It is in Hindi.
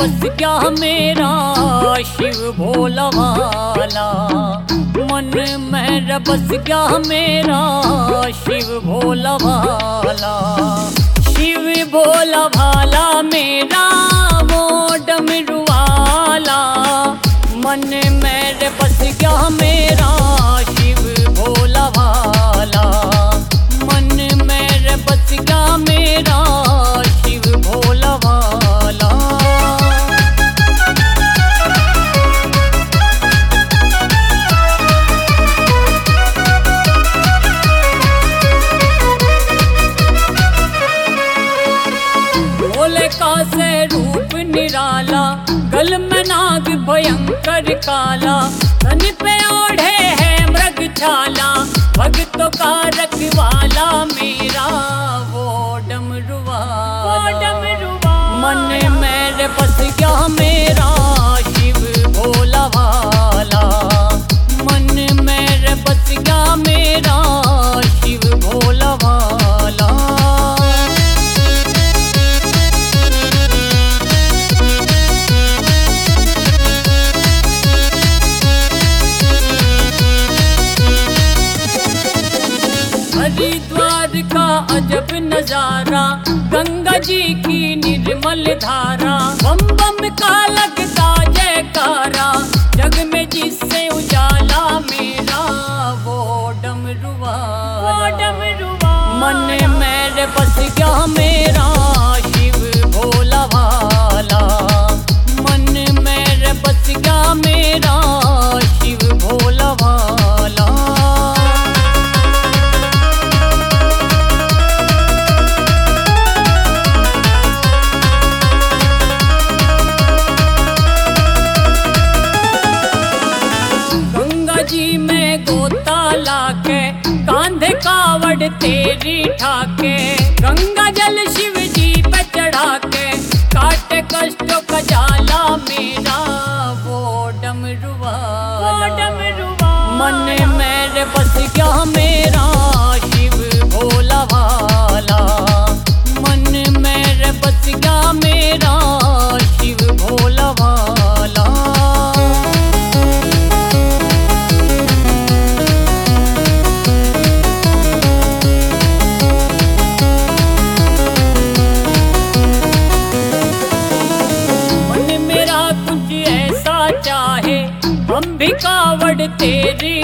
बस क्या मेरा शिव भोला भाला। मन में बस क्या मेरा शिव भोला भाला। शिव भोला भाला मेरा वो डमरू वाला। मन में बस क्या मेरा शिव भोला भाला। मन में बस क्या मेरा शिव भोला भाला। भोले का से रूप निराला, गल में नाग भयंकर काला। तन पे ओढ़े है मृग छाला, भक्तों का रखवाला मेरा वो डमरू वाला। मन में बस क्या मेरा शिव भोला भाला। मन में बस क्या मेरा शिव भोला भाला। हरिद्वार का अजब नजारा, गंगा जी की निर्मल धारा। बम बम का लगता जयकारा, जग में जिससे उजाला मेरा वो डमरू वाला। मन में बस क्या मेरा शिव भोला भाला। मन में बस क्या मेरा शिव भोला भाला। जी में गोता लाके, कांधे कावड़ तेरी ठाके। गंगा जल शिव जी पे चढ़ा के, काटे कष्टों का जाला मेरा वो डमरू वाला। मन में बस क्या मेरा शिव भोला भाला। मन में बस क्या मेरा शिव भोला भाला। हम भी कावड़ तेरी